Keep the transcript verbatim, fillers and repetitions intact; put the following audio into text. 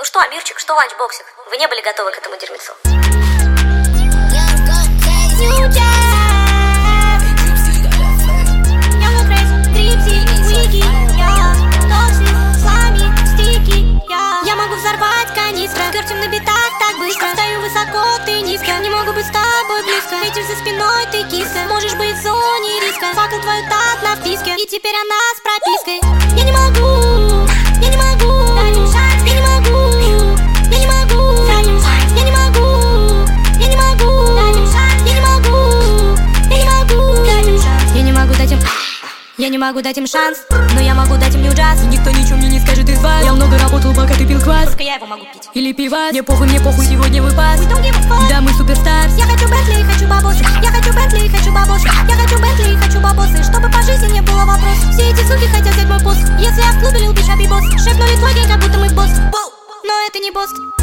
что, Амирчик, что, ланчбоксик? Вы не были готовы к этому дерьмецу. Я могу взорвать канистра, кертим на битах так быстро. Стою высоко, ты низко, не могу быть с тобой близко. Ветер за спиной, ты киска, можешь быть в зоне риска. Факел твой тат на вписке, и теперь она с пропиской. Я не могу, я не могу, я не могу, я не могу, я не могу, я не могу, я не могу, я не могу, я не могу дать им, я не могу дать им шанс, но я могу дать им new jazz. Никто ничего мне не скажет из вас. Я много работал, пока ты пил квас. Только я его могу пить. Или пивас. Мне похуй, мне похуй, сегодня выпас. Да, мы суперстарс. Я хочу Бентли, хочу бабосы. Я хочу Бентли, хочу бабосы. Я хочу Бентли, хочу бабосы. Чтобы по жизни не было вопрос. Все эти суки хотят взять мой пост. Если я в клубе лил бича босс. Шепнули твой гей, как будто мы босс. Но это не босс.